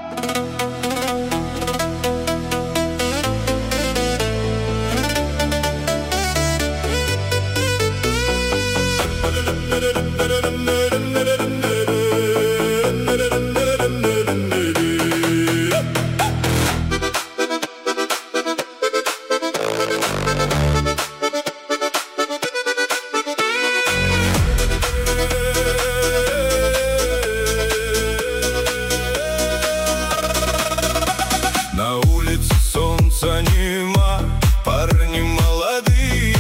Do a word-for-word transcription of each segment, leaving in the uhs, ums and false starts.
На улице солнца нема, парни молодые.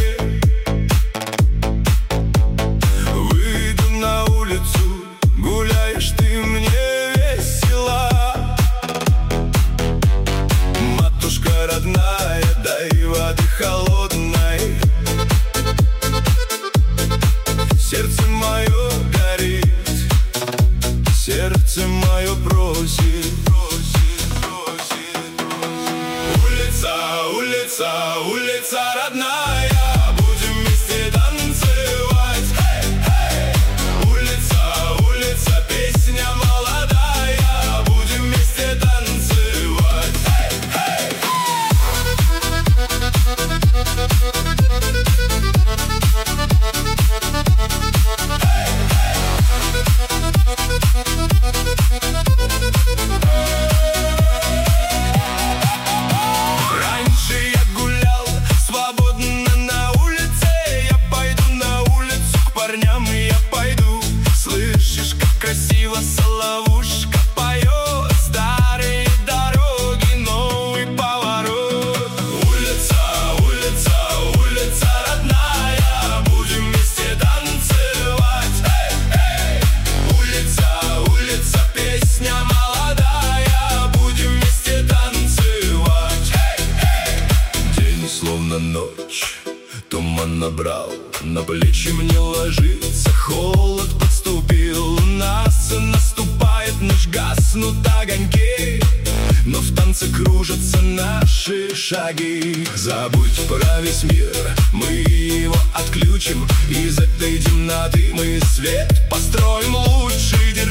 Выйду на улицу, гуляешь ты мне весела. Матушка родная, дай воды холодной. Сердце мое горит, сердце мое просит. Улица, улица, улица родная, будем вместе танцевать. Hey, hey! Улица, улица, песня молодая, будем вместе танцевать. Hey, красиво соловушка поет, старые дороги, новый поворот. Улица, улица, улица родная, будем вместе танцевать. Эй, эй! Улица, улица, песня молодая, будем вместе танцевать. Эй, эй! День словно ночь, туман набрал, на плечи мне ложится, холод подступил. У нас наступает ночь, гаснут огоньки, но в танце кружатся наши шаги. Забудь про весь мир, мы его отключим. Из этой темноты мы свет построим лучший.